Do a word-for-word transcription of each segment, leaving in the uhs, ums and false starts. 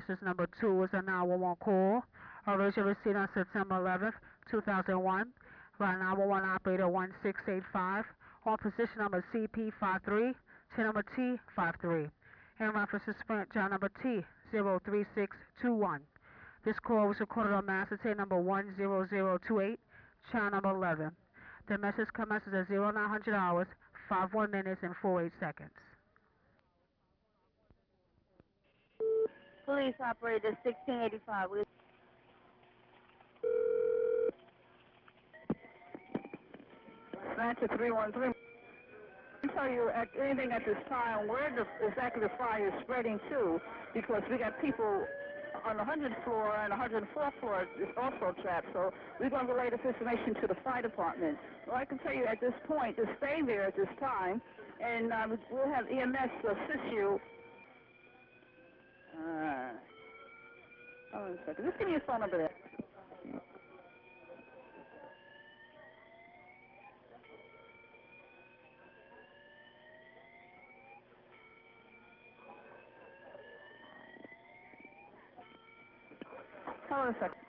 This number two is a nine one one call. Original receipt on September eleventh, two thousand one. By nine one one operator one six eight five. On position number C P five three, chain number T five three. In reference to Sprint, channel number T zero three six two one. This call was recorded on master tape number one zero zero two eight, channel number eleven. The message commences at zero nine hundred hours, five one minutes, and forty-eight seconds. Police operator sixteen eighty-five. Atlanta three one three. I can tell you at anything at this time where the, exactly the fire is spreading to, because we got people on the hundredth floor and the one hundred fourth floor is also trapped. So we're going to relay this information to the fire department. Well, I can tell you at this point to stay there at this time, and um, we'll have E M S to assist you. Uh, hold on a second. Just give me your phone number there. Hold on a second.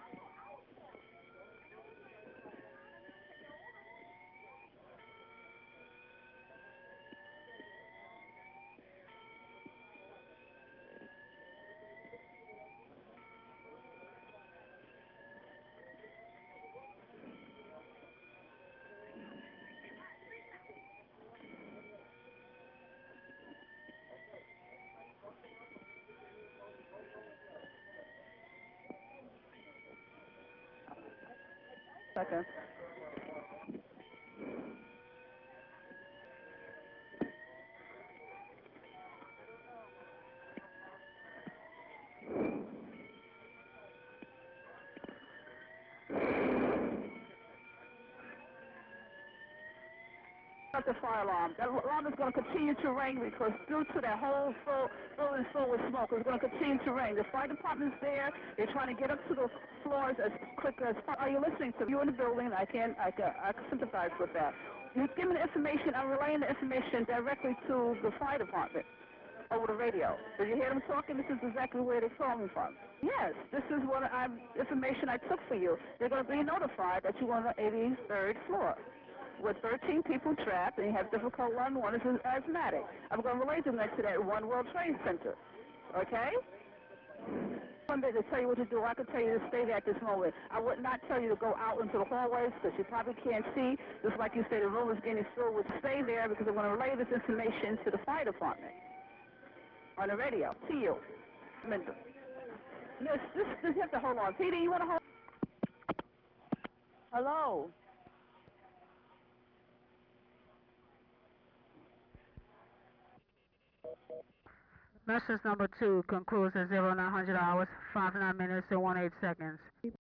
Second. The fire alarm. That alarm is going to continue to ring because due to that whole full, building full with smoke, it's going to continue to ring. The fire department's there. They're trying to get up to the floors as quick as possible. Are you listening to me? You in the building? I can, I can, I can sympathize with that. You give me the information. I'm relaying the information directly to the fire department over the radio. Did you hear them talking? This is exactly where they're calling from. Yes, this is what I information I took for you. They're going to be notified that you're on the eighty-third floor with thirteen people trapped, and you have difficult lung. One is asthmatic. I'm going to relay them next to that One World Trade Center. Okay? One day to tell you what to do. I could tell you to stay there at this moment. I would not tell you to go out into the hallways because you probably can't see. Just like you say, the room is getting filled with. Stay there because I'm going to relay this information to the fire department on the radio. See you. Miss, just, just have to hold on. Peter, you want to hold? Hello. Message number two concludes at zero nine hundred hours, five nine minutes, and one eight seconds.